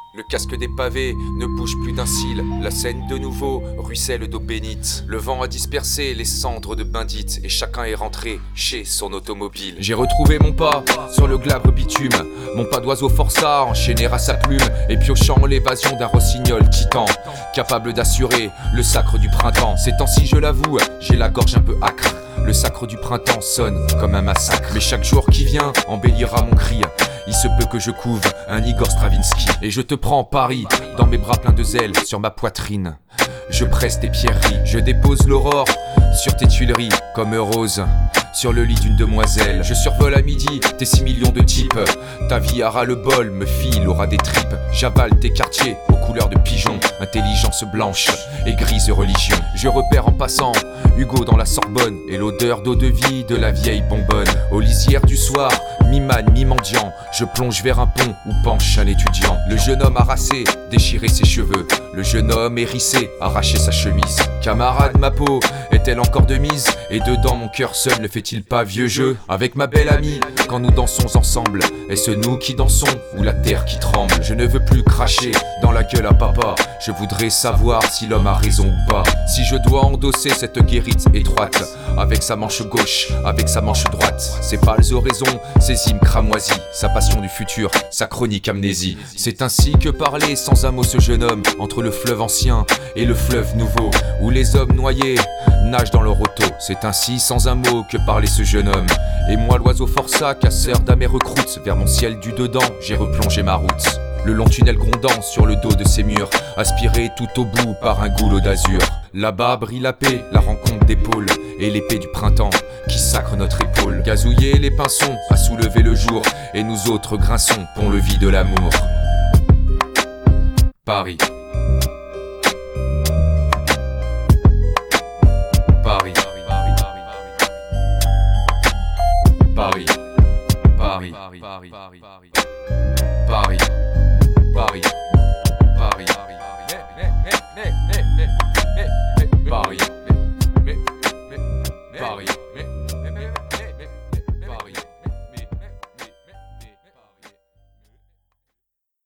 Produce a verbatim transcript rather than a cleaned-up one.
Le casque des pavés ne bouge plus d'un cil. La Seine de nouveau ruisselle d'eau bénite. Le vent a dispersé les cendres de Bindite et chacun est rentré chez son automobile. J'ai retrouvé mon pas sur le glabre bitume, mon pas d'oiseau forçat enchaîné à sa plume et piochant l'évasion d'un rossignol titan, capable d'assurer le sacre du printemps. Ces temps-ci, je l'avoue, j'ai la gorge un peu âcre. Le sacre du printemps sonne comme un massacre. Mais chaque jour qui vient embellira mon cri. Il se peut que je couve un Igor Stravinsky. Et je te prends Paris dans mes bras pleins de zèle, sur ma poitrine je presse tes pierreries. Je dépose l'aurore sur tes tuileries comme rose sur le lit d'une demoiselle. Je survole à midi tes six millions de types. Ta vie a ras le bol, me file aura des tripes. J'avale tes quartiers aux couleurs de pigeon. Intelligence blanche et grise religion. Je repère en passant Hugo dans la Sorbonne et l'odeur d'eau de vie de la vieille bonbonne. Aux lisières du soir, mi-man, mi-mendiant, je plonge vers un pont où penche un étudiant. Le jeune homme harassé, déchiré ses cheveux. Le jeune homme hérissé, arraché sa chemise. Camarade, ma peau est-elle encore de mise? Et dedans mon cœur seul ne fait-il pas vieux jeu? Avec ma belle amie, quand nous dansons ensemble, est-ce nous qui dansons ou la terre qui tremble? Je ne veux plus cracher dans la gueule à papa. Je voudrais savoir si l'homme a raison ou pas. Si je dois endosser cette guérite étroite, avec sa manche gauche, avec sa manche droite. Ses pâles oraisons, ses hymnes cramoisis, sa passion du futur, sa chronique amnésie. C'est ainsi que parlait sans un mot ce jeune homme, entre le fleuve ancien et le fleuve nouveau, où les hommes noyés nagent dans leur auto. C'est ainsi sans un mot que parlait ce jeune homme. Et moi l'oiseau forçat, casseur d'amères recroutes, vers mon ciel du dedans, j'ai replongé ma route. Le long tunnel grondant sur le dos de ces murs, aspiré tout au bout par un goulot d'azur. Là-bas brille la paix, la rencontre d'épaule et l'épée du printemps qui sacre notre épaule. Gazouiller les pinsons à soulever le jour, et nous autres grinçons pont-levis de l'amour. Paris. Paris. Paris. Paris. Paris. Paris.